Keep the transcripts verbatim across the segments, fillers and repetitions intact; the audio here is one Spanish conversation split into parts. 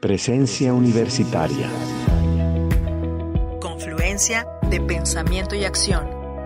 Presencia Universitaria. Confluencia de pensamiento y acción.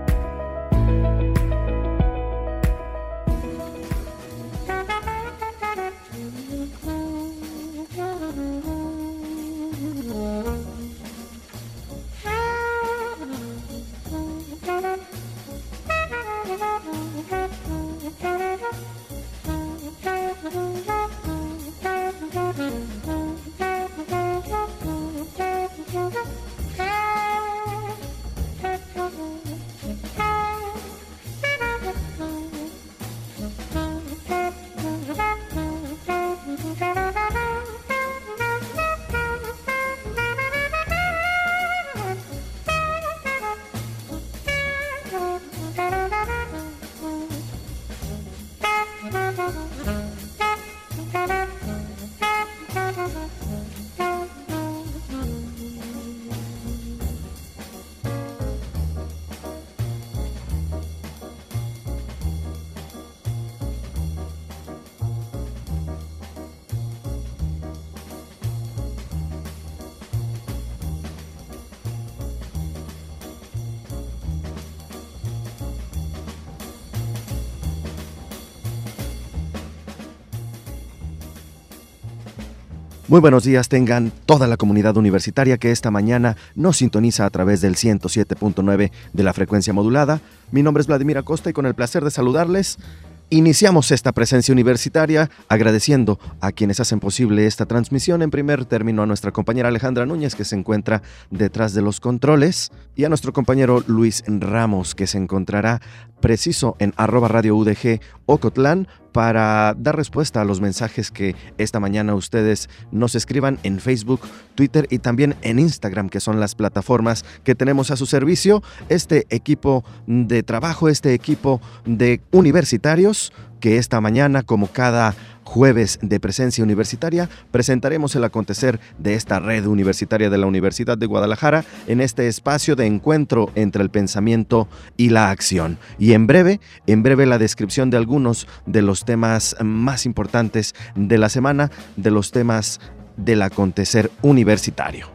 Muy buenos días tengan toda la comunidad universitaria que esta mañana nos sintoniza a través del ciento siete punto nueve de la frecuencia modulada. Mi nombre es Vladimir Acosta y con el placer de saludarles, iniciamos esta presencia universitaria agradeciendo a quienes hacen posible esta transmisión. En primer término a nuestra compañera Alejandra Núñez, que se encuentra detrás de los controles, y a nuestro compañero Luis Ramos, que se encontrará preciso en arroba radio U D G Ocotlán para dar respuesta a los mensajes que esta mañana ustedes nos escriban en Facebook, Twitter y también en Instagram, que son las plataformas que tenemos a su servicio. Este equipo de trabajo, este equipo de universitarios, que esta mañana, como cada jueves de presencia universitaria, presentaremos el acontecer de esta red universitaria de la Universidad de Guadalajara en este espacio de encuentro entre el pensamiento y la acción. Y en breve, en breve la descripción de algunos de los temas más importantes de la semana, de los temas del acontecer universitario.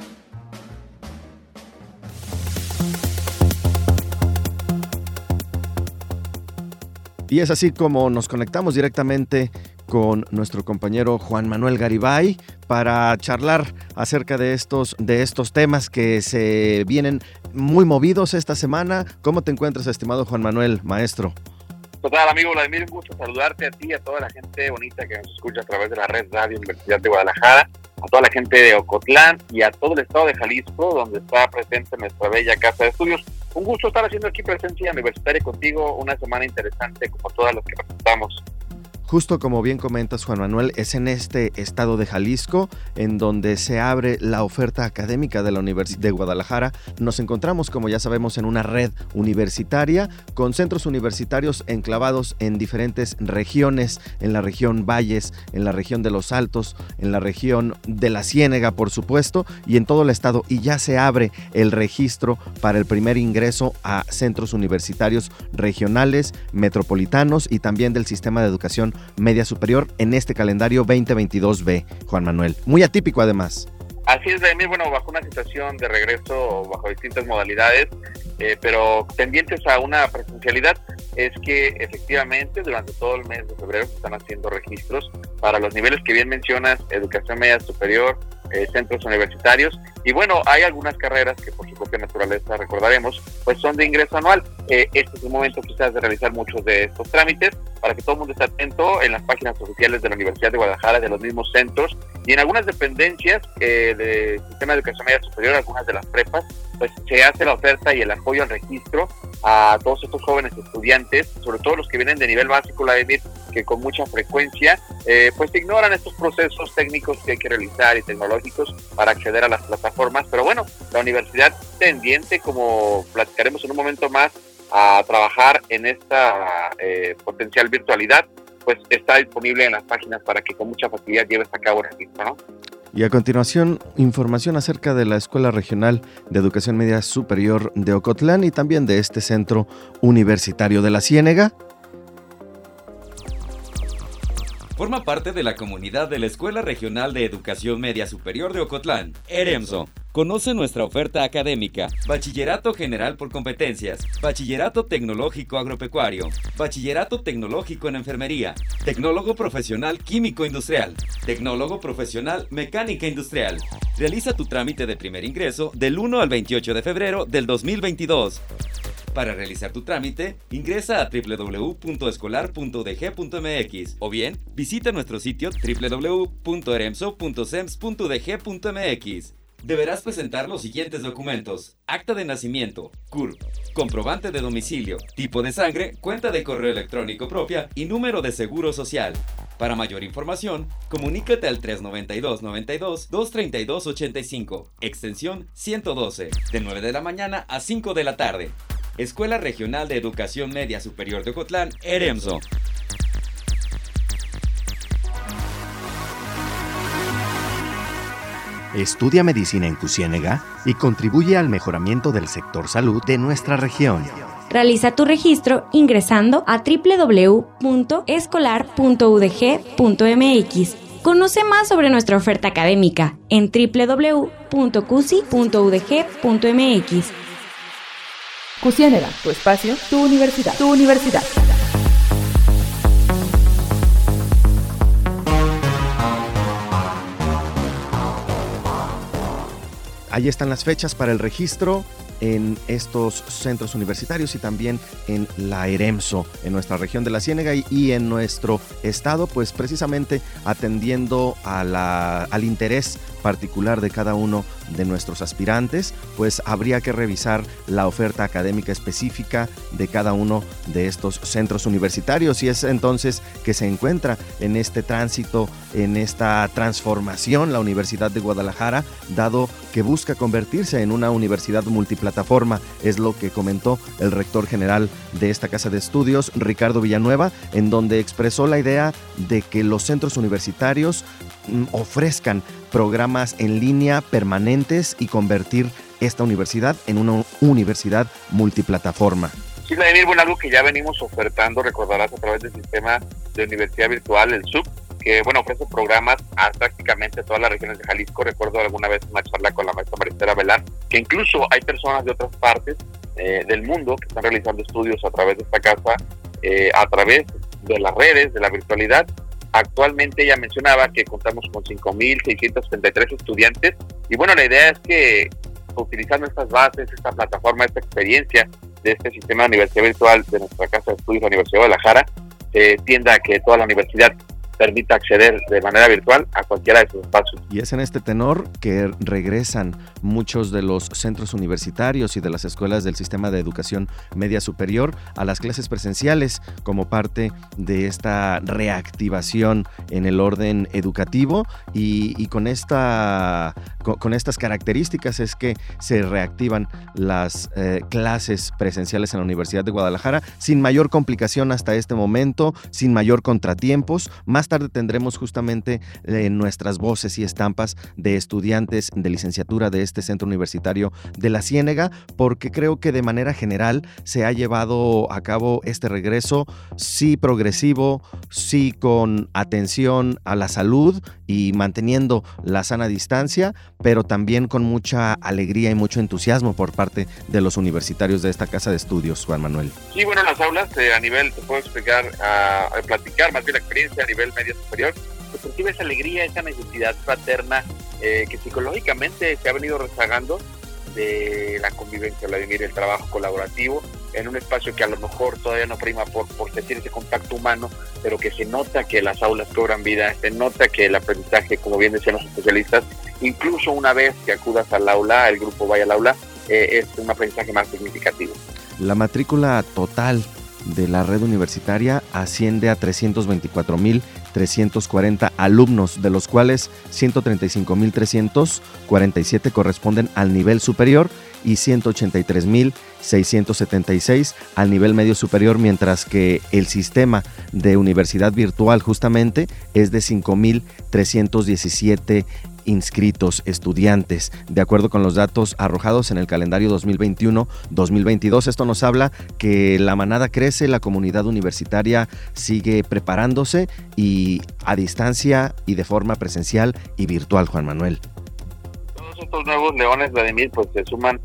Y es así como nos conectamos directamente con nuestro compañero Juan Manuel Garibay para charlar acerca de estos, de estos temas que se vienen muy movidos esta semana. ¿Cómo te encuentras, estimado Juan Manuel, maestro? Total, amigo Vladimir, un gusto saludarte a ti, a toda la gente bonita que nos escucha a través de la red Radio Universidad de Guadalajara, a toda la gente de Ocotlán y a todo el estado de Jalisco, donde está presente nuestra bella casa de estudios. Un gusto estar haciendo aquí presencia universitaria contigo, una semana interesante como todas las que presentamos. Justo como bien comentas, Juan Manuel, es en este estado de Jalisco en donde se abre la oferta académica de la Universidad de Guadalajara. Nos encontramos, como ya sabemos, en una red universitaria con centros universitarios enclavados en diferentes regiones, en la región Valles, en la región de Los Altos, en la región de la Ciénega, por supuesto, y en todo el estado. Y ya se abre el registro para el primer ingreso a centros universitarios regionales, metropolitanos y también del sistema de educación media superior en este calendario veinte veintidós B, Juan Manuel. Muy atípico además. Así es, Vladimir, bueno, bajo una situación de regreso, bajo distintas modalidades, eh, pero tendientes a una presencialidad, es que efectivamente durante todo el mes de febrero se están haciendo registros para los niveles que bien mencionas, educación media superior, eh, centros universitarios, y bueno, hay algunas carreras que por su propia naturaleza, recordaremos, pues son de ingreso anual. Eh, este es el momento quizás de realizar muchos de estos trámites, para que todo el mundo esté atento en las páginas oficiales de la Universidad de Guadalajara, de los mismos centros, y en algunas dependencias eh, del sistema de educación media superior, algunas de las prepas, pues se hace la oferta y el apoyo al registro a todos estos jóvenes estudiantes, sobre todo los que vienen de nivel básico, la EMIT, que con mucha frecuencia eh, pues ignoran estos procesos técnicos que hay que realizar y tecnológicos para acceder a las plataformas. Pero bueno, la universidad tendiente, como platicaremos en un momento más, a trabajar en esta eh, potencial virtualidad, pues está disponible en las páginas para que con mucha facilidad lleves a cabo el registro, ¿no? Y a continuación, información acerca de la Escuela Regional de Educación Media Superior de Ocotlán y también de este Centro Universitario de la Ciénega. Forma parte de la comunidad de la Escuela Regional de Educación Media Superior de Ocotlán, EREMSO. Conoce nuestra oferta académica: Bachillerato General por Competencias, Bachillerato Tecnológico Agropecuario, Bachillerato Tecnológico en Enfermería, Tecnólogo Profesional Químico Industrial, Tecnólogo Profesional Mecánica Industrial. Realiza tu trámite de primer ingreso del uno al veintiocho de febrero del dos mil veintidós. Para realizar tu trámite, ingresa a doble u doble u doble u punto escolar punto u d g punto m x o bien visita nuestro sitio doble u doble u doble u punto eremso punto sems punto u d g punto m x. Deberás presentar los siguientes documentos: acta de nacimiento, C U R P, comprobante de domicilio, tipo de sangre, cuenta de correo electrónico propia y número de seguro social. Para mayor información, comunícate al tres noventa y dos noventa y dos, dos treinta y dos ochenta y cinco, extensión ciento doce, de nueve de la mañana a cinco de la tarde. Escuela Regional de Educación Media Superior de Ocotlán, EREMSO. Estudia medicina en Cu Ciénega y contribuye al mejoramiento del sector salud de nuestra región. Realiza tu registro ingresando a doble u doble u doble u punto escolar punto u d g punto m x. Conoce más sobre nuestra oferta académica en doble u doble u doble u punto cusi punto u d g punto m x. Cu Ciénega, tu espacio, tu universidad, tu universidad. Ahí están las fechas para el registro en estos centros universitarios y también en la EREMSO, en nuestra región de la Ciénega y, y en nuestro estado, pues precisamente atendiendo a la, al interés particular de cada uno de nuestros aspirantes, pues habría que revisar la oferta académica específica de cada uno de estos centros universitarios, y es entonces que se encuentra en este tránsito, en esta transformación la Universidad de Guadalajara, dado que busca convertirse en una universidad multiplataforma. Es lo que comentó el rector general de esta casa de estudios, Ricardo Villanueva, en donde expresó la idea de que los centros universitarios mm, ofrezcan programas en línea permanentes y convertir esta universidad en una universidad multiplataforma. Sí, Vladimir, bueno, algo que ya venimos ofertando, recordarás, a través del sistema de universidad virtual, el S U B, que bueno, ofrece programas a prácticamente todas las regiones de Jalisco. Recuerdo alguna vez una charla con la maestra Maristela Belán, que incluso hay personas de otras partes eh, del mundo que están realizando estudios a través de esta casa, eh, a través de las redes, de la virtualidad. Actualmente ella mencionaba que contamos con cinco mil seiscientos setenta y tres estudiantes, y bueno, la idea es que utilizando estas bases, esta plataforma, esta experiencia de este sistema de universidad virtual de nuestra casa de estudios, la Universidad de Guadalajara, se tienda a que toda la universidad permita acceder de manera virtual a cualquiera de sus espacios. Y es en este tenor que regresan muchos de los centros universitarios y de las escuelas del sistema de educación media superior a las clases presenciales como parte de esta reactivación en el orden educativo, y, y con, esta, con, con estas características es que se reactivan las eh, clases presenciales en la Universidad de Guadalajara sin mayor complicación hasta este momento, sin mayor contratiempos. Más tarde tendremos justamente eh, nuestras voces y estampas de estudiantes de licenciatura de este centro universitario de la Ciénega, porque creo que de manera general se ha llevado a cabo este regreso, sí progresivo, sí con atención a la salud y manteniendo la sana distancia, pero también con mucha alegría y mucho entusiasmo por parte de los universitarios de esta casa de estudios, Juan Manuel. Sí, bueno, las aulas eh, a nivel, te puedo explicar, a, a platicar más bien la experiencia a nivel medio superior, se percibe esa alegría, esa necesidad fraterna eh, que psicológicamente se ha venido rezagando de la convivencia, Vladimir, el trabajo colaborativo en un espacio que a lo mejor todavía no prima por, por sentir ese contacto humano, pero que se nota que las aulas cobran vida, se nota que el aprendizaje, como bien decían los especialistas, incluso una vez que acudas al aula, el grupo vaya al aula, eh, es un aprendizaje más significativo. La matrícula total de la red universitaria asciende a trescientos veinticuatro mil trescientos cuarenta alumnos, de los cuales ciento treinta y cinco mil trescientos cuarenta y siete corresponden al nivel superior y ciento ochenta y tres mil seiscientos setenta y seis al nivel medio superior, mientras que el sistema de universidad virtual justamente es de cinco mil trescientos diecisiete inscritos, estudiantes, de acuerdo con los datos arrojados en el calendario dos mil veintiuno dos mil veintidós. Esto nos habla que la manada crece, la comunidad universitaria sigue preparándose y a distancia y de forma presencial y virtual, Juan Manuel. Todos estos nuevos leones, Vladimir, pues se suman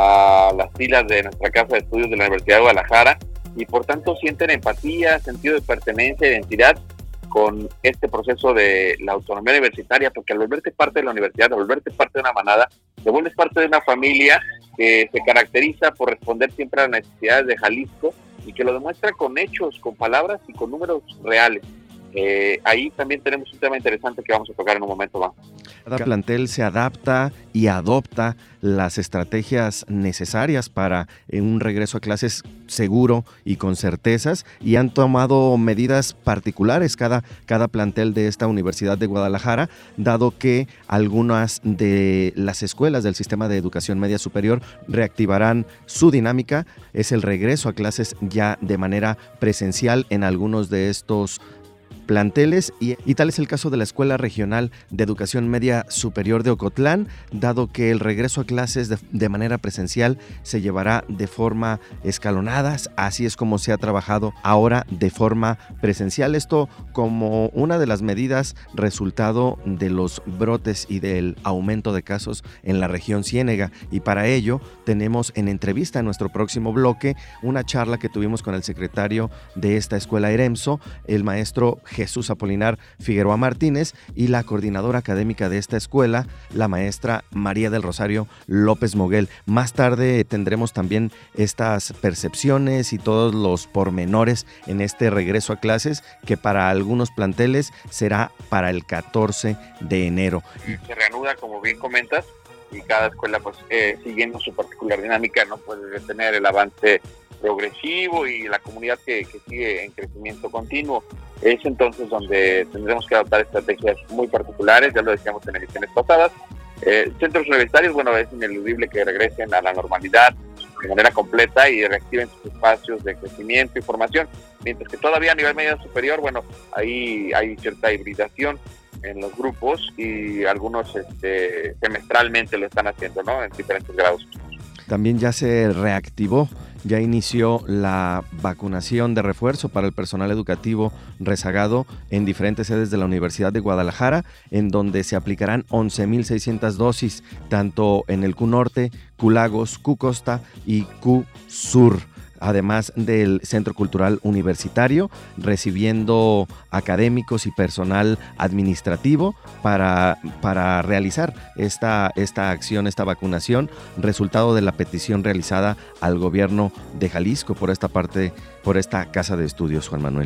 a las filas de nuestra casa de estudios de la Universidad de Guadalajara y por tanto sienten empatía, sentido de pertenencia, identidad con este proceso de la autonomía universitaria, porque al volverte parte de la universidad, al volverte parte de una manada, te vuelves parte de una familia que se caracteriza por responder siempre a las necesidades de Jalisco y que lo demuestra con hechos, con palabras y con números reales. Eh, ahí también tenemos un tema interesante que vamos a tocar en un momento más. Cada plantel se adapta y adopta las estrategias necesarias para un regreso a clases seguro y con certezas, y han tomado medidas particulares cada, cada plantel de esta Universidad de Guadalajara, dado que algunas de las escuelas del sistema de educación media superior reactivarán su dinámica. Es el regreso a clases ya de manera presencial en algunos de estos planteles y, y tal es el caso de la Escuela Regional de Educación Media Superior de Ocotlán, dado que el regreso a clases de, de manera presencial se llevará de forma escalonada. Así es como se ha trabajado ahora de forma presencial, esto como una de las medidas resultado de los brotes y del aumento de casos en la región Ciénega, y para ello tenemos en entrevista en nuestro próximo bloque una charla que tuvimos con el secretario de esta escuela EREMSO, el maestro Jesús Apolinar Figueroa Martínez, y la coordinadora académica de esta escuela, la maestra María del Rosario López Moguel. Más tarde tendremos también estas percepciones y todos los pormenores en este regreso a clases, que para algunos planteles será para el catorce de enero. Se reanuda, como bien comentas, y cada escuela pues eh, siguiendo su particular dinámica no puede detener el avance progresivo y la comunidad que, que sigue en crecimiento continuo. Es entonces donde tendremos que adoptar estrategias muy particulares, ya lo decíamos en emisiones pasadas. Eh, centros universitarios, bueno, es ineludible que regresen a la normalidad de manera completa y reactiven sus espacios de crecimiento y formación, mientras que todavía a nivel medio superior, bueno, ahí hay cierta hibridación en los grupos y algunos este, semestralmente lo están haciendo, ¿no?, en diferentes grados. También ya se reactivó, ya inició la vacunación de refuerzo para el personal educativo rezagado en diferentes sedes de la Universidad de Guadalajara, en donde se aplicarán once mil seiscientas dosis, tanto en el Q Norte, Q Lagos, Q Costa y Q Sur, además del Centro Cultural Universitario, recibiendo académicos y personal administrativo para, para realizar esta, esta acción, esta vacunación, resultado de la petición realizada al gobierno de Jalisco por esta parte, por esta casa de estudios, Juan Manuel.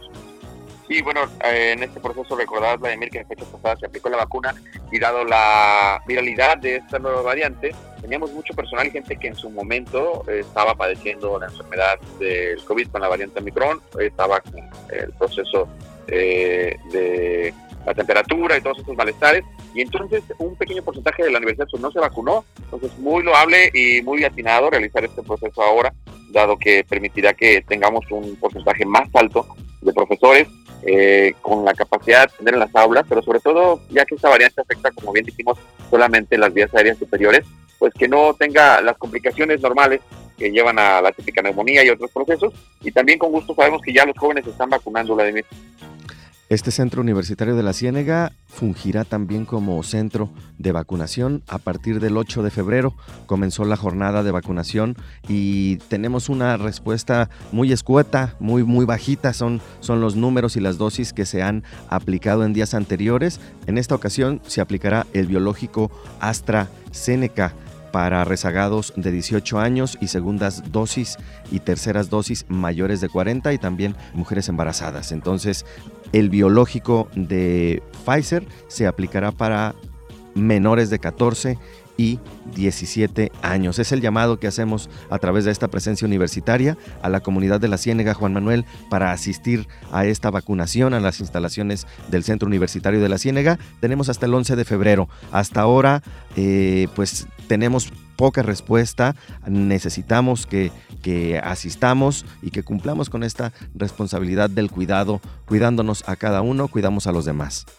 Y bueno, eh, en este proceso recordad, Vladimir, que en fechas pasadas se aplicó la vacuna y dado la viralidad de esta nueva variante, teníamos mucho personal y gente que en su momento eh, estaba padeciendo la enfermedad del COVID con la variante Omicron, estaba con el proceso eh, de la temperatura y todos estos malestares, y entonces un pequeño porcentaje de la universidad pues, no se vacunó. Entonces muy loable y muy atinado realizar este proceso ahora, dado que permitirá que tengamos un porcentaje más alto de profesores Eh, con la capacidad de tener en las aulas, pero sobre todo, ya que esta variante afecta, como bien dijimos, solamente las vías aéreas superiores, pues que no tenga las complicaciones normales que llevan a la típica neumonía y otros procesos, y también con gusto sabemos que ya los jóvenes se están vacunando, Vladimir. Este centro universitario de la Ciénega fungirá también como centro de vacunación. A partir del ocho de febrero comenzó la jornada de vacunación y tenemos una respuesta muy escueta, muy, muy bajita. Son, son los números y las dosis que se han aplicado en días anteriores. En esta ocasión se aplicará el biológico AstraZeneca para rezagados de dieciocho años y segundas dosis y terceras dosis mayores de cuarenta, y también mujeres embarazadas. Entonces, el biológico de Pfizer se aplicará para menores de catorce y diecisiete años. Es el llamado que hacemos a través de esta presencia universitaria a la comunidad de la Ciénega, Juan Manuel, para asistir a esta vacunación a las instalaciones del Centro Universitario de la Ciénega. Tenemos hasta el once de febrero. Hasta ahora, eh, pues tenemos poca respuesta. Necesitamos que, que asistamos y que cumplamos con esta responsabilidad del cuidado, cuidándonos a cada uno, cuidamos a los demás.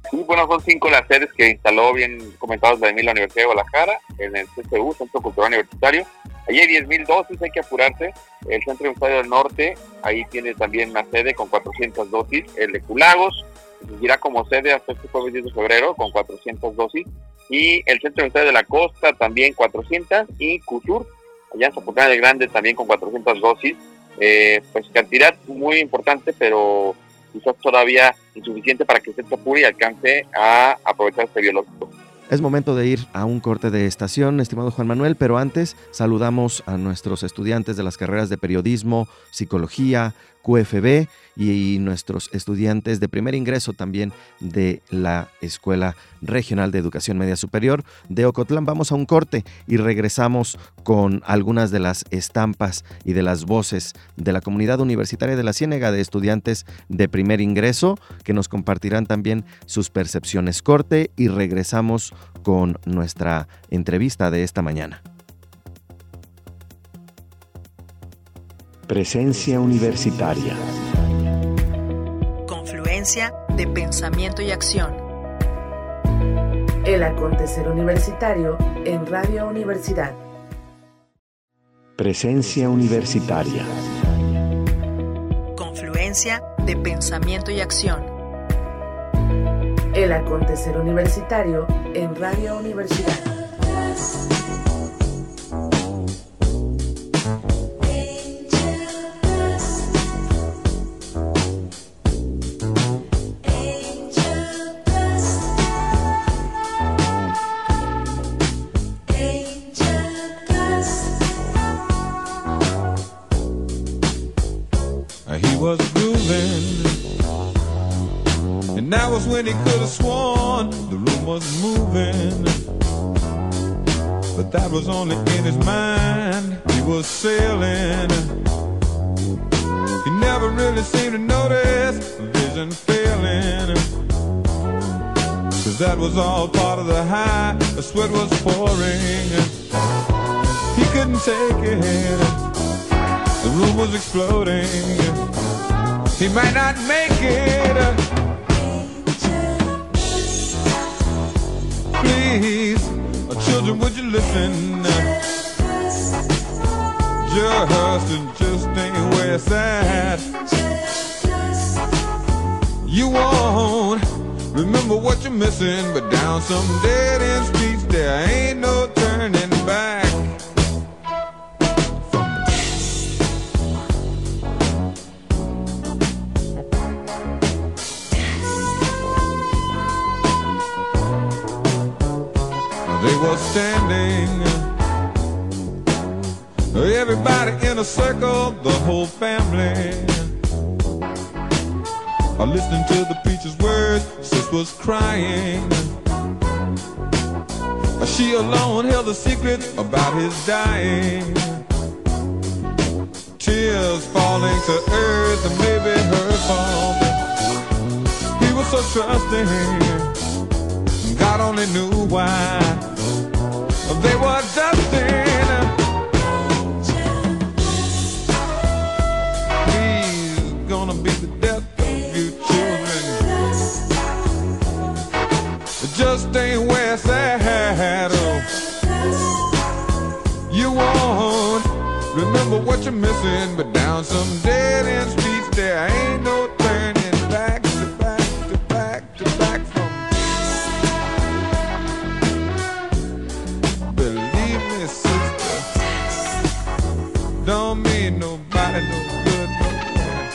Sí, bueno, son cinco las sedes que instaló, bien comentados, Vladimir, la Universidad de Guadalajara, en el C C U, Centro Cultural Universitario. Allí hay diez mil dosis, hay que apurarse. El Centro Universitario del Norte, ahí tiene también una sede con cuatrocientas dosis. El de Culagos seguirá como sede hasta este jueves diez de febrero con cuatrocientas dosis. Y el Centro Universitario de la Costa también cuatrocientas. Y CUSUR, allá en Zapotlán del Grande, también con cuatrocientas dosis. Eh, pues cantidad muy importante, pero quizás todavía insuficiente para que se apure y alcance a aprovechar este biológico. Es momento de ir a un corte de estación, estimado Juan Manuel, pero antes saludamos a nuestros estudiantes de las carreras de periodismo, psicología, Q F B y nuestros estudiantes de primer ingreso también de la Escuela Regional de Educación Media Superior de Ocotlán. Vamos a un corte y regresamos con algunas de las estampas y de las voces de la comunidad universitaria de la Ciénega de estudiantes de primer ingreso que nos compartirán también sus percepciones. Corte y regresamos con nuestra entrevista de esta mañana. Presencia universitaria. Confluencia de pensamiento y acción. El acontecer universitario en Radio Universidad. Presencia universitaria. Confluencia de pensamiento y acción. El acontecer universitario en Radio Universidad. Was grooving, and that was when he could have sworn the room was moving, but that was only in his mind. He was sailing, he never really seemed to notice vision failing, cause that was all part of the high. The sweat was pouring, he couldn't take it, the room was exploding. He might not make it. Please, children, would you listen? Just and just ain't where it's at. You won't remember what you're missing, but down some dead end streets there ain't no turning back. They were standing, everybody in a circle, the whole family, listening to the preacher's words. Sis was crying, she alone held a secret about his dying. Tears falling to earth, and maybe her fault. He was so trusting, God only knew why. They were dusting. He's gonna be the death of you children. It just ain't where it's at. Oh. You won't remember what you're missing, but down some dead end streets there ain't no turning back to back to back to back from. Don't mean nobody no good, no bad.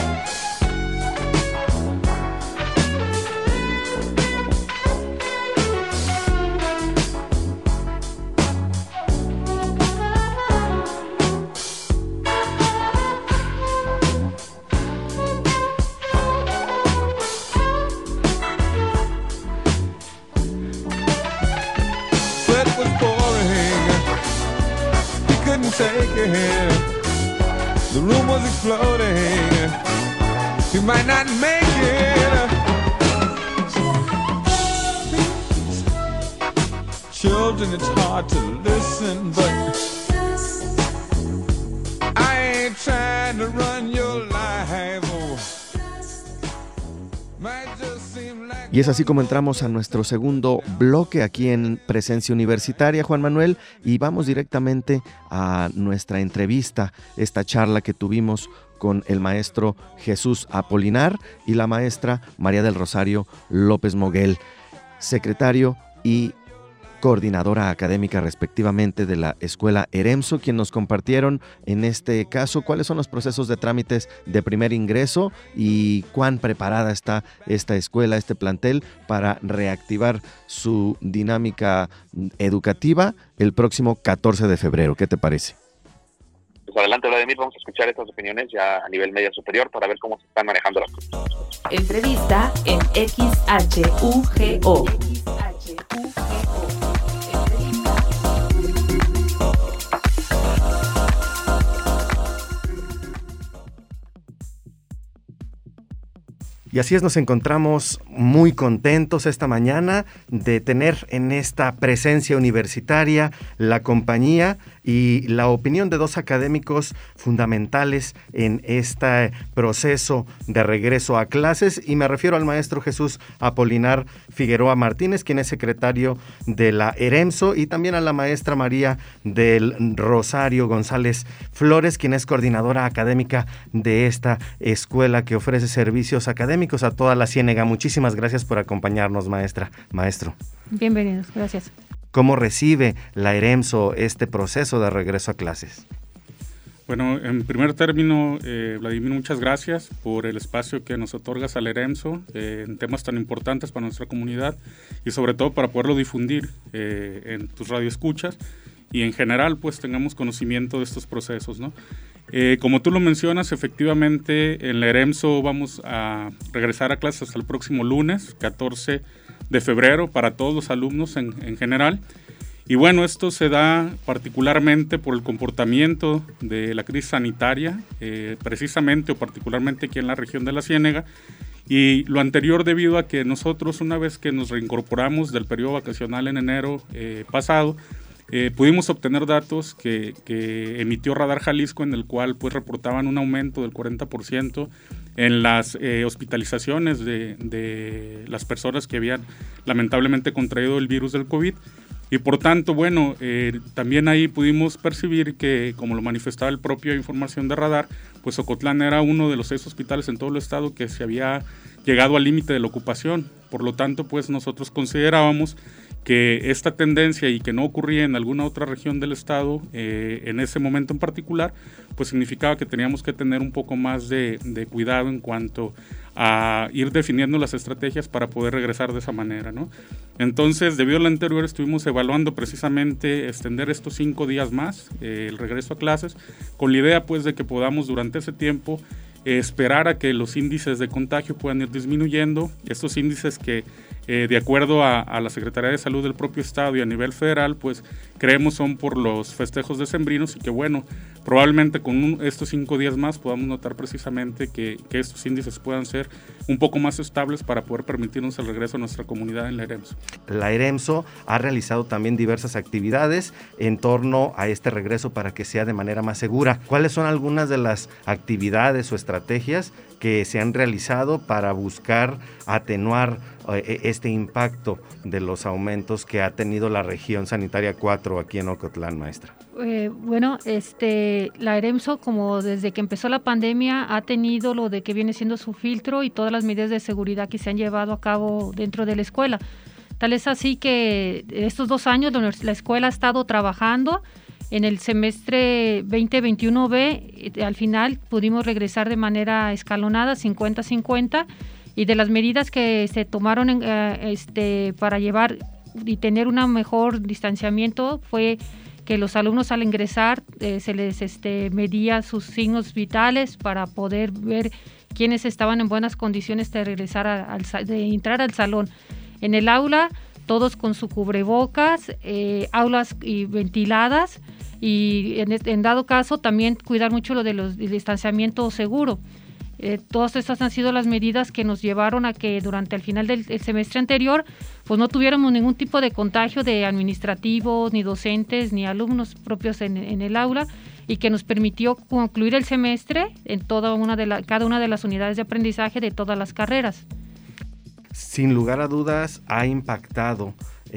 Sweat was pouring, he couldn't take it. The room was exploding. He might not make it. Children, it's hard to listen, but I ain't trying to run your life. Oh. Might just seem like Y es así como entramos a nuestro segundo bloque aquí en Presencia Universitaria, Juan Manuel, y vamos directamente a nuestra entrevista, esta charla que tuvimos con el maestro Jesús Apolinar y la maestra María del Rosario López Moguel, secretario y coordinadora académica respectivamente de la Escuela EREMSO, quien nos compartieron en este caso cuáles son los procesos de trámites de primer ingreso y cuán preparada está esta escuela, este plantel, para reactivar su dinámica educativa el próximo catorce de febrero. ¿Qué te parece? Pues adelante, Vladimir, vamos a escuchar estas opiniones ya a nivel media superior para ver cómo se están manejando las cosas. Entrevista en X H U G O. Y así es, nos encontramos muy contentos esta mañana de tener en esta presencia universitaria la compañía y la opinión de dos académicos fundamentales en este proceso de regreso a clases, y me refiero al maestro Jesús Apolinar Figueroa Martínez, quien es secretario de la EREMSO, y también a la maestra María del Rosario González Flores, quien es coordinadora académica de esta escuela que ofrece servicios académicos a toda la Ciénega. Muchísimas gracias por acompañarnos, maestra, maestro. Bienvenidos, gracias. ¿Cómo recibe la EREMSO este proceso de regreso a clases? Bueno, en primer término, eh, Vladimir, muchas gracias por el espacio que nos otorgas al EREMSO eh, en temas tan importantes para nuestra comunidad y sobre todo para poderlo difundir eh, en tus radioescuchas y en general pues tengamos conocimiento de estos procesos, ¿no? Eh, como tú lo mencionas, efectivamente en la EREMSO vamos a regresar a clases hasta el próximo lunes, catorce de febrero, para todos los alumnos en, en general. Y bueno, esto se da particularmente por el comportamiento de la crisis sanitaria, eh, precisamente o particularmente aquí en la región de la Ciénega, y lo anterior debido a que nosotros, una vez que nos reincorporamos del periodo vacacional en enero eh, pasado, Eh, pudimos obtener datos que, que emitió Radar Jalisco, en el cual pues reportaban un aumento del cuarenta por ciento en las eh, hospitalizaciones de, de las personas que habían lamentablemente contraído el virus del COVID. Y por tanto, bueno, eh, también ahí pudimos percibir que, como lo manifestaba el propio información de Radar, pues Ocotlán era uno de los seis hospitales en todo el estado que se había llegado al límite de la ocupación. Por lo tanto, pues nosotros considerábamos que esta tendencia y que no ocurría en alguna otra región del estado eh, en ese momento en particular, pues significaba que teníamos que tener un poco más de, de cuidado en cuanto a ir definiendo las estrategias para poder regresar de esa manera, ¿no? Entonces, debido a lo anterior, estuvimos evaluando precisamente extender estos cinco días más, eh, el regreso a clases, con la idea pues de que podamos durante ese tiempo eh, esperar a que los índices de contagio puedan ir disminuyendo, estos índices que Eh, de acuerdo a, a la Secretaría de Salud del propio Estado y a nivel federal, pues creemos son por los festejos decembrinos y que bueno, probablemente con un, estos cinco días más podamos notar precisamente que, que estos índices puedan ser un poco más estables para poder permitirnos el regreso a nuestra comunidad en la EREMSO. La EREMSO ha realizado también diversas actividades en torno a este regreso para que sea de manera más segura. ¿Cuáles son algunas de las actividades o estrategias que se han realizado para buscar atenuar eh, este impacto de los aumentos que ha tenido la región sanitaria cuatro aquí en Ocotlán, maestra? Eh, bueno, este, la EREMSO, como desde que empezó la pandemia, ha tenido lo de que viene siendo su filtro y todas las medidas de seguridad que se han llevado a cabo dentro de la escuela. Tal es así que estos dos años la, la escuela ha estado trabajando. En el semestre veinte veintiuno B, al final pudimos regresar de manera escalonada, cincuenta cincuenta, y de las medidas que se tomaron en, eh, este, para llevar y tener un mejor distanciamiento fue que los alumnos al ingresar eh, se les este, medía sus signos vitales para poder ver quiénes estaban en buenas condiciones de regresar a, al, de entrar al salón. En el aula, todos con su cubrebocas, eh, aulas y ventiladas, y en, en dado caso también cuidar mucho lo de los del distanciamiento seguro. Eh, todas estas han sido las medidas que nos llevaron a que durante el final del el semestre anterior pues no tuviéramos ningún tipo de contagio de administrativos, ni docentes, ni alumnos propios en, en el aula, y que nos permitió concluir el semestre en toda una de la, cada una de las unidades de aprendizaje de todas las carreras. Sin lugar a dudas ha impactado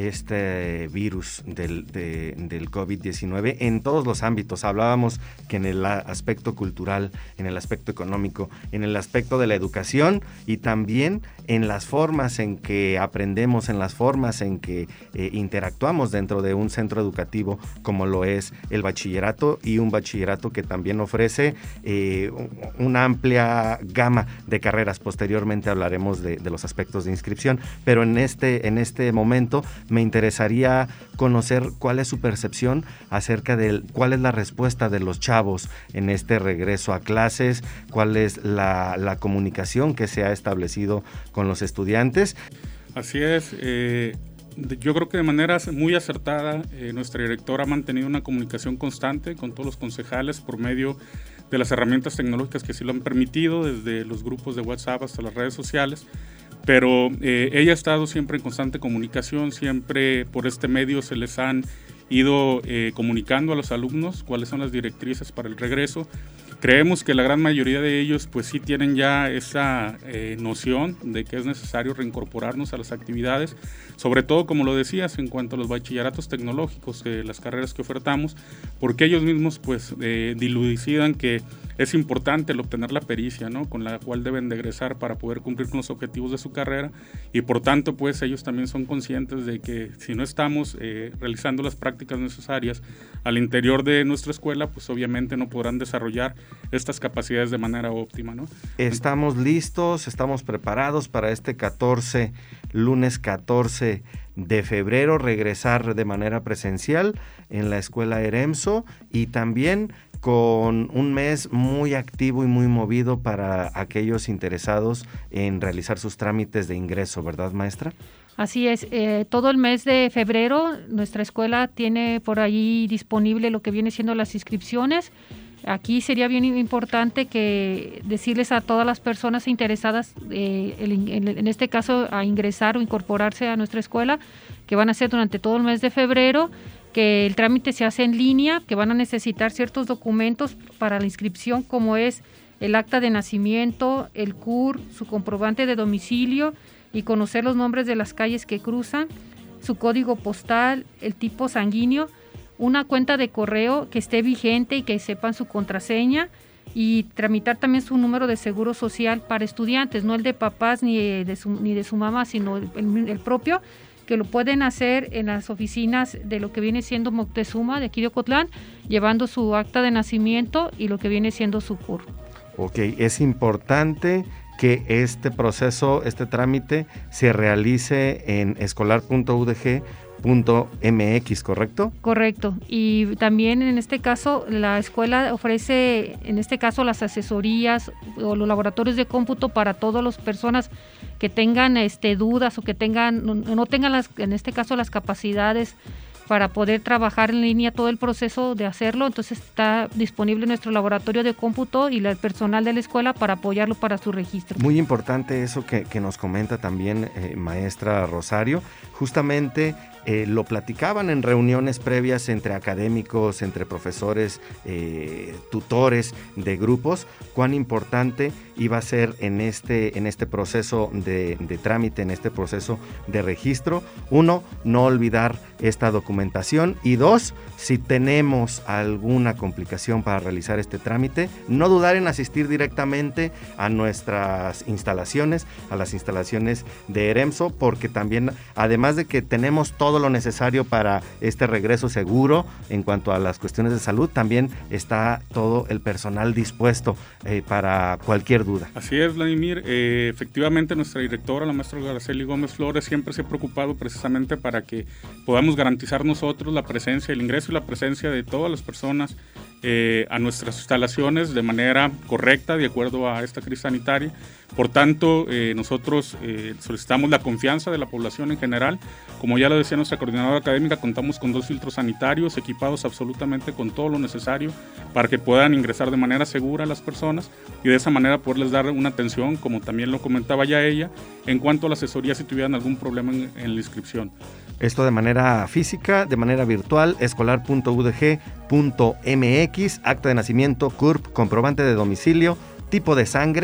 este virus del, de, del COVID diecinueve en todos los ámbitos. Hablábamos que en el aspecto cultural, en el aspecto económico, en el aspecto de la educación y también en las formas en que aprendemos, en las formas en que eh, interactuamos dentro de un centro educativo como lo es el bachillerato, y un bachillerato que también ofrece eh, una amplia gama de carreras. Posteriormente hablaremos de, de los aspectos de inscripción, pero en este, en este momento me interesaría conocer cuál es su percepción acerca de cuál es la respuesta de los chavos en este regreso a clases, cuál es la, la comunicación que se ha establecido con los estudiantes. Así es, eh, yo creo que de manera muy acertada eh, nuestra directora ha mantenido una comunicación constante con todos los concejales por medio de las herramientas tecnológicas que sí lo han permitido, desde los grupos de WhatsApp hasta las redes sociales. Pero eh, ella ha estado siempre en constante comunicación, siempre por este medio se les han ido eh, comunicando a los alumnos cuáles son las directrices para el regreso. Creemos que la gran mayoría de ellos pues sí tienen ya esa eh, noción de que es necesario reincorporarnos a las actividades, sobre todo, como lo decías, en cuanto a los bachilleratos tecnológicos, eh, las carreras que ofertamos, porque ellos mismos pues eh, dilucidan que es importante el obtener la pericia, ¿no?, con la cual deben de egresar para poder cumplir con los objetivos de su carrera, y por tanto pues ellos también son conscientes de que si no estamos eh, realizando las prácticas necesarias al interior de nuestra escuela, pues obviamente no podrán desarrollar estas capacidades de manera óptima, ¿no? Estamos listos, estamos preparados para este catorce, lunes catorce de febrero, regresar de manera presencial en la escuela EREMSO, y también con un mes muy activo y muy movido para aquellos interesados en realizar sus trámites de ingreso, ¿verdad, maestra? Así es, eh, todo el mes de febrero nuestra escuela tiene por ahí disponible lo que viene siendo las inscripciones. Aquí sería bien importante que decirles a todas las personas interesadas, eh, el, en, en este caso a ingresar o incorporarse a nuestra escuela, que van a hacer durante todo el mes de febrero, que el trámite se hace en línea, que van a necesitar ciertos documentos para la inscripción, como es el acta de nacimiento, el C U R, su comprobante de domicilio y conocer los nombres de las calles que cruzan, su código postal, el tipo sanguíneo, una cuenta de correo que esté vigente y que sepan su contraseña, y tramitar también su número de seguro social para estudiantes, no el de papás ni de su, ni de su mamá, sino el, el propio, que lo pueden hacer en las oficinas de lo que viene siendo Moctezuma de aquí de Ocotlán, llevando su acta de nacimiento y lo que viene siendo su C U R. Ok, es importante que este proceso, este trámite, se realice en escolar punto u d g punto m x, ¿correcto? Correcto, y también en este caso la escuela ofrece, en este caso, las asesorías o los laboratorios de cómputo para todas las personas que tengan este, dudas o que tengan no, no tengan, las, en este caso, las capacidades para poder trabajar en línea todo el proceso de hacerlo. Entonces está disponible nuestro laboratorio de cómputo y el personal de la escuela para apoyarlo para su registro. Muy importante eso que, que nos comenta también eh, maestra Rosario. Justamente eh, lo platicaban en reuniones previas entre académicos, entre profesores, eh, tutores de grupos, cuán importante iba a ser en este, en este proceso de, de trámite, en este proceso de registro. Uno, no olvidar esta documentación, y dos, si tenemos alguna complicación para realizar este trámite, no dudar en asistir directamente a nuestras instalaciones, a las instalaciones de EREMSO, porque también, además de que tenemos todo lo necesario para este regreso seguro en cuanto a las cuestiones de salud, también está todo el personal dispuesto eh, para cualquier duda. Así es, Vladimir. Eh, efectivamente, nuestra directora, la maestra Araceli Gómez Flores, siempre se ha preocupado precisamente para que podamos garantizar nosotros la presencia, el ingreso y la presencia de todas las personas eh, a nuestras instalaciones de manera correcta, de acuerdo a esta crisis sanitaria. Por tanto, eh, nosotros eh, solicitamos la confianza de la población en general. Como ya lo decía nuestra coordinadora académica, contamos con dos filtros sanitarios equipados absolutamente con todo lo necesario para que puedan ingresar de manera segura a las personas, y de esa manera poderles dar una atención, como también lo comentaba ya ella, en cuanto a la asesoría si tuvieran algún problema en, en la inscripción. Esto de manera física, de manera virtual, escolar punto u d g punto m x, acta de nacimiento, C U R P, comprobante de domicilio, tipo de sangre,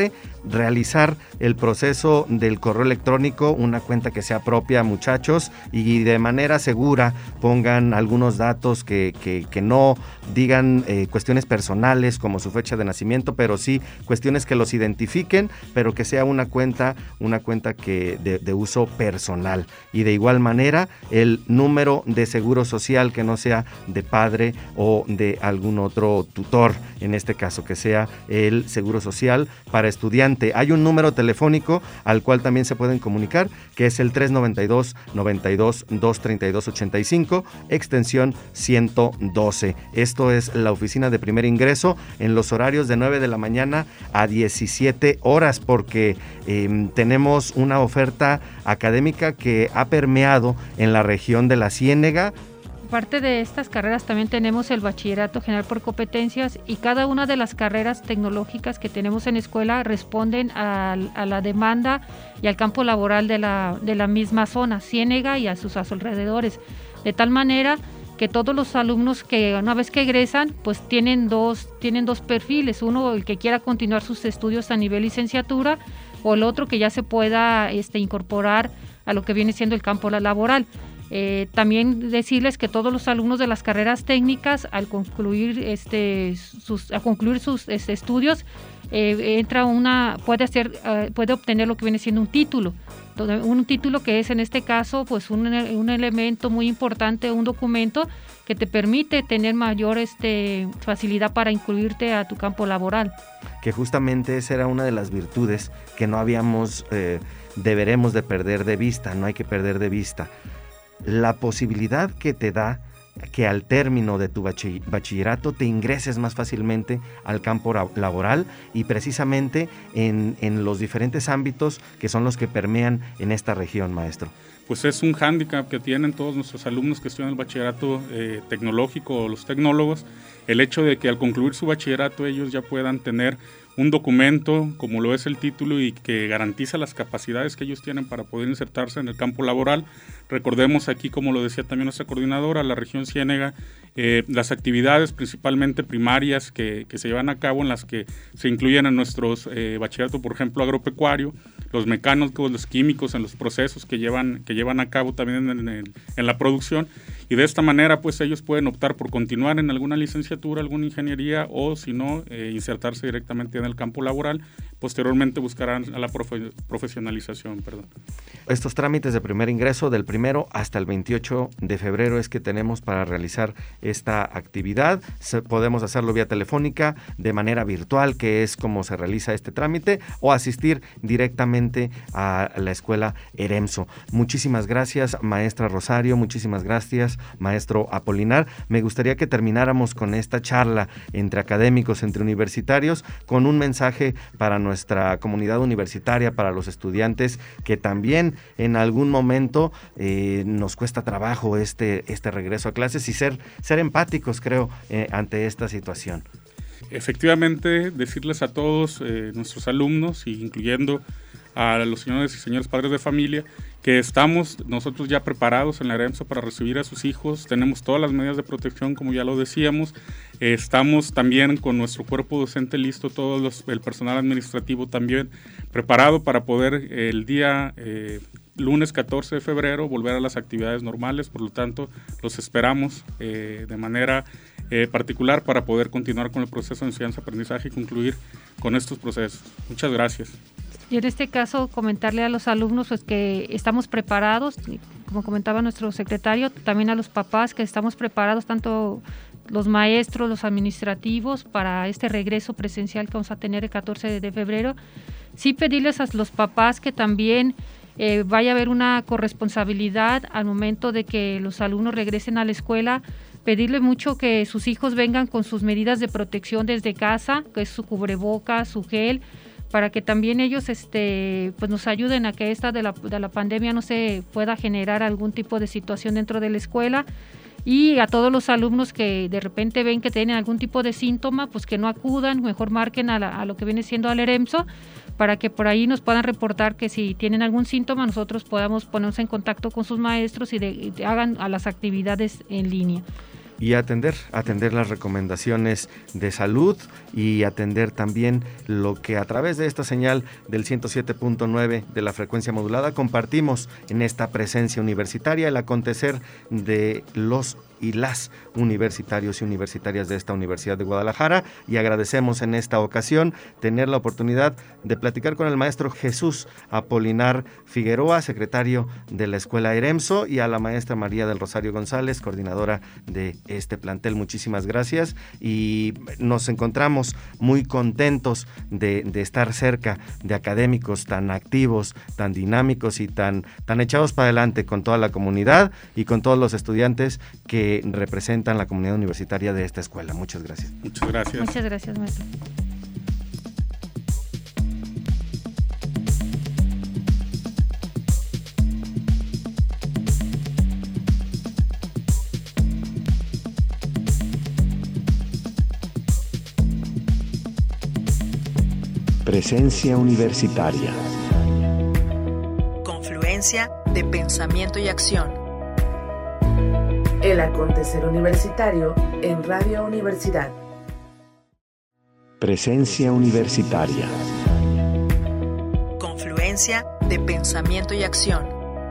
realizar el proceso del correo electrónico, una cuenta que sea propia, muchachos, y de manera segura pongan algunos datos que, que, que no digan eh, cuestiones personales como su fecha de nacimiento, pero sí cuestiones que los identifiquen, pero que sea una cuenta, una cuenta que de, de uso personal. Y de igual manera, el número de seguro social que no sea de padre o de algún otro tutor, en este caso, que sea el seguro social para estudiante. Hay un número telefónico al cual también se pueden comunicar, que es el tres noventa y dos, noventa y dos, doscientos treinta y dos ochenta y cinco, extensión ciento doce. Esto es la oficina de primer ingreso en los horarios de nueve de la mañana a diecisiete horas, porque eh, tenemos una oferta académica que ha permeado en la región de la Ciénega. Aparte de estas carreras también tenemos el Bachillerato General por Competencias, y cada una de las carreras tecnológicas que tenemos en la escuela responden a, a la demanda y al campo laboral de la, de la misma zona, Ciénega y a sus alrededores, de tal manera que todos los alumnos que una vez que egresan pues tienen dos, tienen dos perfiles, uno el que quiera continuar sus estudios a nivel licenciatura, o el otro que ya se pueda este, incorporar a lo que viene siendo el campo laboral. Eh, también decirles que todos los alumnos de las carreras técnicas al concluir este sus a concluir sus este, estudios eh, entra una puede hacer uh, puede obtener lo que viene siendo un título, un título que es en este caso pues un, un elemento muy importante, un documento que te permite tener mayor este facilidad para incluirte a tu campo laboral. Que justamente esa era una de las virtudes que no habíamos eh, deberemos de perder de vista, no hay que perder de vista. La posibilidad que te da que al término de tu bachillerato te ingreses más fácilmente al campo laboral y precisamente en, en los diferentes ámbitos que son los que permean en esta región, maestro. Pues es un hándicap que tienen todos nuestros alumnos que estudian el bachillerato eh, tecnológico o los tecnólogos, el hecho de que al concluir su bachillerato ellos ya puedan tener un documento como lo es el título y que garantiza las capacidades que ellos tienen para poder insertarse en el campo laboral. Recordemos aquí, como lo decía también nuestra coordinadora, la región Ciénega, eh, las actividades principalmente primarias que, que se llevan a cabo, en las que se incluyen en nuestros eh, bachillerato, por ejemplo, agropecuario, los mecánicos, los químicos en los procesos que llevan, que llevan a cabo también en, en, en la producción, y de esta manera pues ellos pueden optar por continuar en alguna licenciatura, alguna ingeniería, o si no, eh, insertarse directamente en el campo laboral. Posteriormente buscarán a la profe- profesionalización. Perdón. Estos trámites de primer ingreso del primero hasta el veintiocho de febrero es que tenemos para realizar esta actividad. Se, podemos hacerlo vía telefónica, de manera virtual, que es como se realiza este trámite, o asistir directamente a la escuela EREMSO. Muchísimas gracias, maestra Rosario, muchísimas gracias, maestro Apolinar. Me gustaría que termináramos con esta charla entre académicos, entre universitarios, con un mensaje para nuestra comunidad universitaria, para los estudiantes que también en algún momento eh, nos cuesta trabajo este, este regreso a clases, y ser, ser empáticos, creo, eh, ante esta situación. Efectivamente, decirles a todos eh, nuestros alumnos, incluyendo a los señores y señores padres de familia, que estamos nosotros ya preparados en la EREMSO para recibir a sus hijos. Tenemos todas las medidas de protección, como ya lo decíamos. Eh, estamos también con nuestro cuerpo docente listo, todo los, el personal administrativo también preparado para poder eh, el día eh, lunes catorce de febrero volver a las actividades normales. Por lo tanto, los esperamos eh, de manera eh, particular para poder continuar con el proceso de enseñanza-aprendizaje y concluir con estos procesos. Muchas gracias. Y en este caso comentarle a los alumnos pues que estamos preparados, como comentaba nuestro secretario, también a los papás que estamos preparados, tanto los maestros, los administrativos, para este regreso presencial que vamos a tener el catorce de febrero. Sí pedirles a los papás que también eh, vaya a haber una corresponsabilidad al momento de que los alumnos regresen a la escuela, pedirle mucho que sus hijos vengan con sus medidas de protección desde casa, que es su cubrebocas, su gel, para que también ellos este, pues nos ayuden a que esta de la, de la pandemia no se pueda generar algún tipo de situación dentro de la escuela. Y a todos los alumnos que de repente ven que tienen algún tipo de síntoma, pues que no acudan, mejor marquen a, la, a lo que viene siendo al EREMSO, para que por ahí nos puedan reportar que si tienen algún síntoma, nosotros podamos ponernos en contacto con sus maestros y, de, y de hagan a las actividades en línea. y atender, atender las recomendaciones de salud y atender también lo que a través de esta señal del ciento siete punto nueve de la frecuencia modulada compartimos en esta presencia universitaria, el acontecer de los y las universitarios y universitarias de esta Universidad de Guadalajara, y agradecemos en esta ocasión tener la oportunidad de platicar con el maestro Jesús Apolinar Figueroa, secretario de la Escuela EREMSO, y a la maestra María del Rosario González, coordinadora de este plantel. Muchísimas gracias y nos encontramos muy contentos de, de estar cerca de académicos tan activos, tan dinámicos y tan, tan echados para adelante con toda la comunidad y con todos los estudiantes que representan la comunidad universitaria de esta escuela. Muchas gracias. Muchas gracias. Muchas gracias, maestro. Presencia universitaria. Confluencia de pensamiento y acción. El acontecer universitario en Radio Universidad. Presencia universitaria. Confluencia de pensamiento y acción.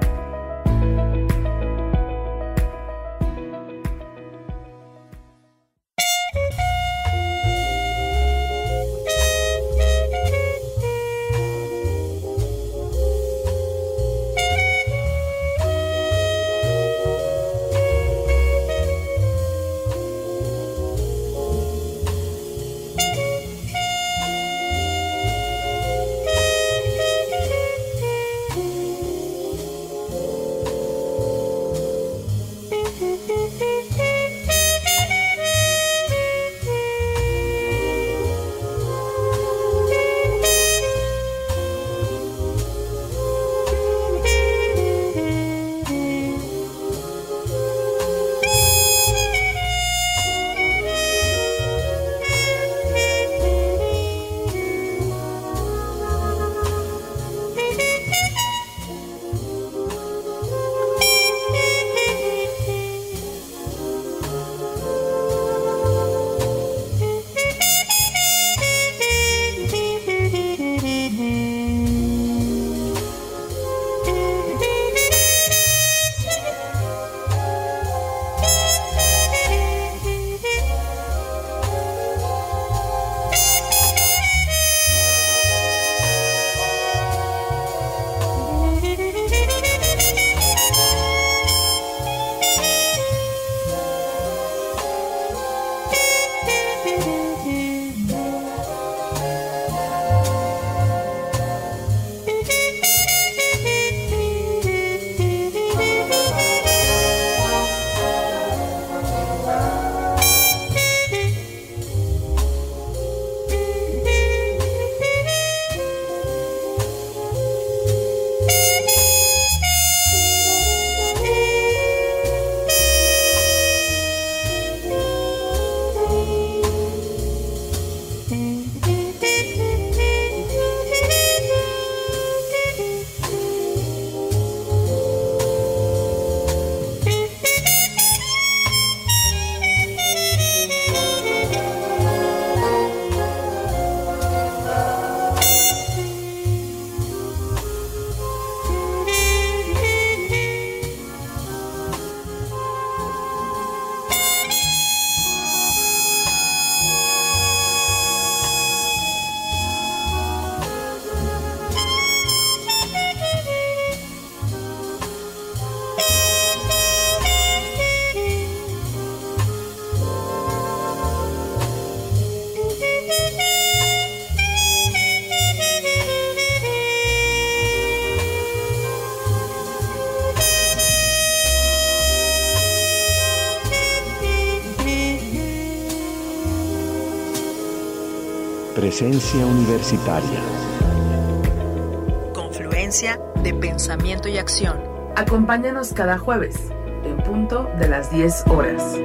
Presencia universitaria. Confluencia de pensamiento y acción. Acompáñanos cada jueves, en punto de las diez horas.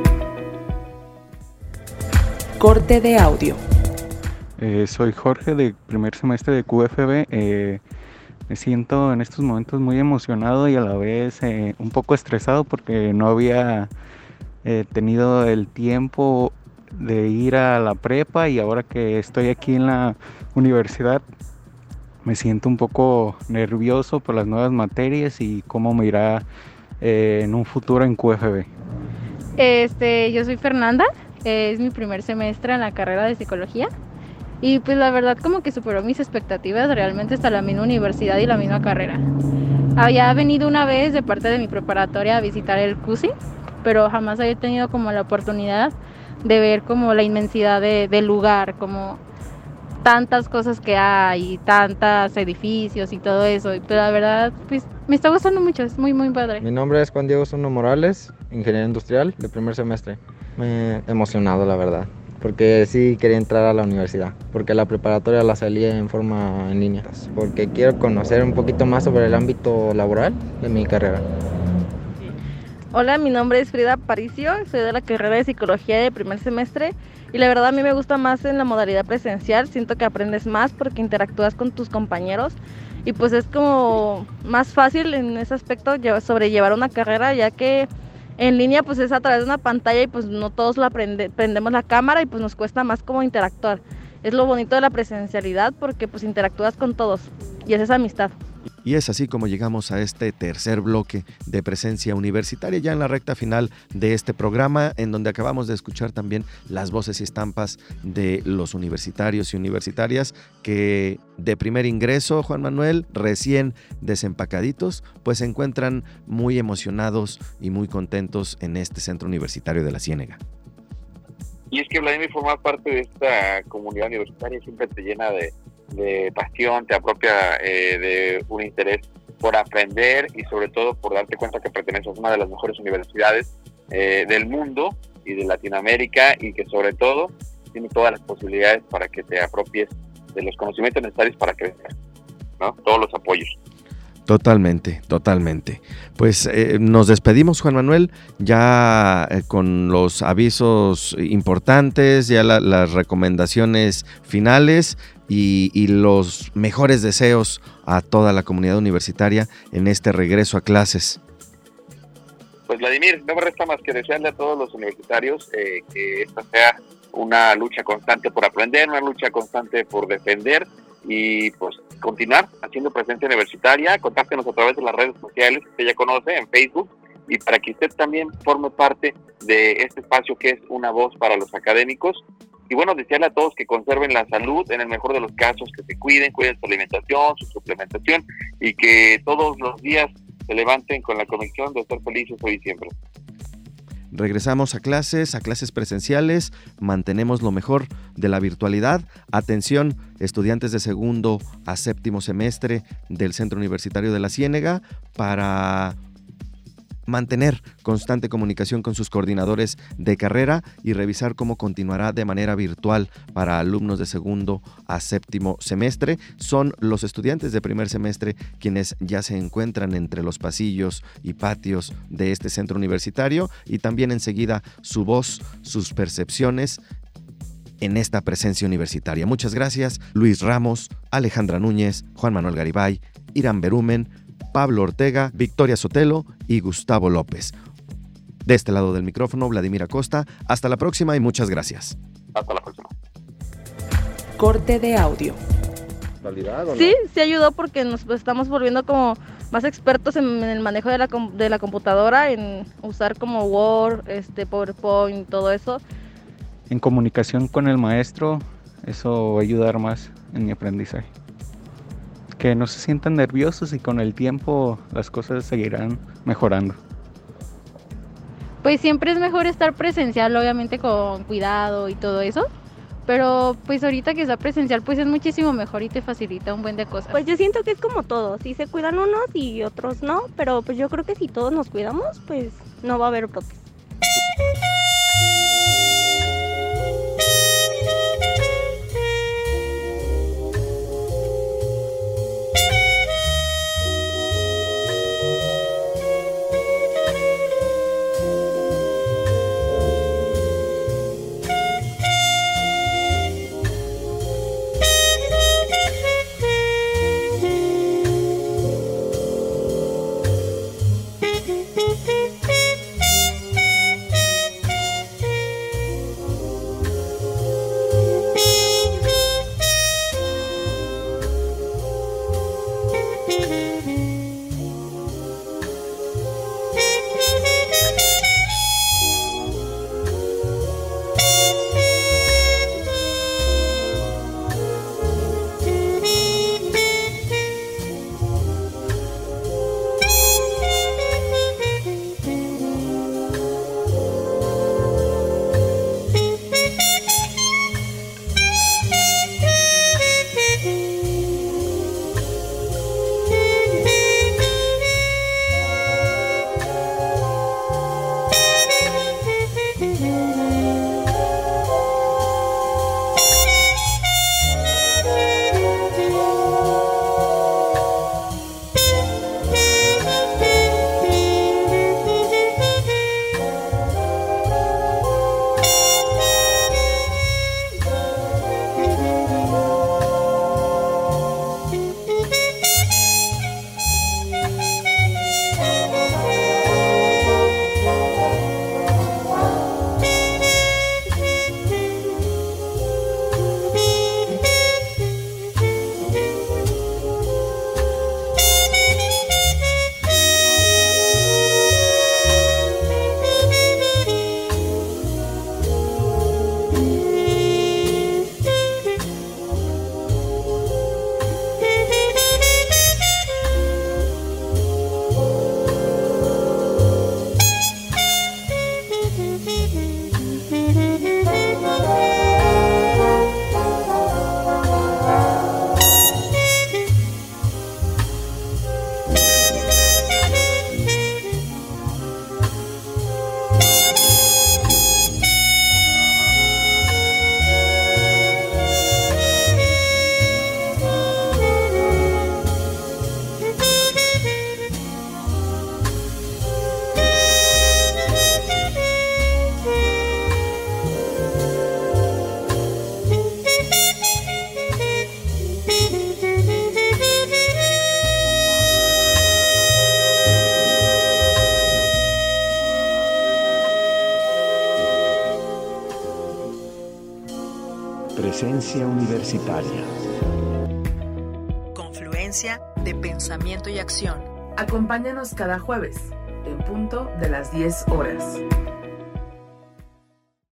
Corte de audio. Eh, soy Jorge, de primer semestre de Q F B. Eh, me siento en estos momentos muy emocionado y a la vez eh, un poco estresado porque no había He tenido el tiempo de ir a la prepa y ahora que estoy aquí en la universidad me siento un poco nervioso por las nuevas materias y cómo me irá eh, en un futuro en Q F B. Este, yo soy Fernanda, es mi primer semestre en la carrera de psicología y pues la verdad como que superó mis expectativas realmente hasta la misma universidad y la misma carrera. Había venido una vez de parte de mi preparatoria a visitar el C U S I, pero jamás había tenido como la oportunidad de ver como la inmensidad de, del lugar, como tantas cosas que hay, tantos edificios y todo eso. Y pues la verdad, pues me está gustando mucho, es muy muy padre. Mi nombre es Juan Diego Sono Morales, ingeniero industrial de primer semestre. Me he emocionado, la verdad, porque sí quería entrar a la universidad, porque la preparatoria la salí en forma en línea, porque quiero conocer un poquito más sobre el ámbito laboral de mi carrera. Hola, mi nombre es Frida Aparicio, soy de la carrera de psicología de primer semestre y la verdad a mí me gusta más en la modalidad presencial, siento que aprendes más porque interactúas con tus compañeros y pues es como más fácil en ese aspecto sobrellevar una carrera, ya que en línea pues es a través de una pantalla y pues no todos la prende, prendemos la cámara y pues nos cuesta más como interactuar. Es lo bonito de la presencialidad porque pues interactúas con todos y haces amistad. Y es así como llegamos a este tercer bloque de presencia universitaria, ya en la recta final de este programa, en donde acabamos de escuchar también las voces y estampas de los universitarios y universitarias que de primer ingreso, Juan Manuel, recién desempacaditos, pues se encuentran muy emocionados y muy contentos en este centro universitario de La Ciénega. Y es que, Vladimir, formar parte de esta comunidad universitaria siempre te llena de, de pasión, te apropia eh, de un interés por aprender y sobre todo por darte cuenta que perteneces a una de las mejores universidades eh, del mundo y de Latinoamérica y que sobre todo tiene todas las posibilidades para que te apropies de los conocimientos necesarios para crecer, ¿no? Todos los apoyos. Totalmente, totalmente. Pues eh, nos despedimos, Juan Manuel, ya eh, con los avisos importantes, ya la, las recomendaciones finales y, y los mejores deseos a toda la comunidad universitaria en este regreso a clases. Pues Vladimir, no me resta más que desearle a todos los universitarios eh, que esta sea una lucha constante por aprender, una lucha constante por defender y pues continuar haciendo presencia universitaria. Contáctenos a través de las redes sociales que usted ya conoce, en Facebook, y para que usted también forme parte de este espacio que es una voz para los académicos. Y bueno, desearle a todos que conserven la salud, en el mejor de los casos, que se cuiden, cuiden su alimentación, su suplementación, y que todos los días se levanten con la convicción de ser felices hoy y siempre. Regresamos a clases, a clases presenciales, mantenemos lo mejor de la virtualidad. Atención, estudiantes de segundo a séptimo semestre del Centro Universitario de La Ciénega, para mantener constante comunicación con sus coordinadores de carrera y revisar cómo continuará de manera virtual para alumnos de segundo a séptimo semestre. Son los estudiantes de primer semestre quienes ya se encuentran entre los pasillos y patios de este centro universitario, y también enseguida su voz, sus percepciones en esta presencia universitaria. Muchas gracias, Luis Ramos, Alejandra Núñez, Juan Manuel Garibay, Irán Berumen, Pablo Ortega, Victoria Sotelo y Gustavo López. De este lado del micrófono, Vladimir Acosta. Hasta la próxima y muchas gracias. Hasta la próxima. Corte de audio. ¿No? Sí, sí ayudó porque nos estamos volviendo como más expertos en, en el manejo de la, de la computadora, en usar como Word, este, PowerPoint, todo eso. En comunicación con el maestro, eso va a ayudar más en mi aprendizaje. Que no se sientan nerviosos y con el tiempo las cosas seguirán mejorando. Pues siempre es mejor estar presencial, obviamente con cuidado y todo eso, pero pues ahorita que está presencial pues es muchísimo mejor y te facilita un buen de cosas. Pues yo siento que es como todo, sí se cuidan unos y otros no, pero pues yo creo que si todos nos cuidamos pues no va a haber brotes. Presencia Universitaria. Confluencia de pensamiento y acción. Acompáñanos cada jueves, en punto de las diez horas.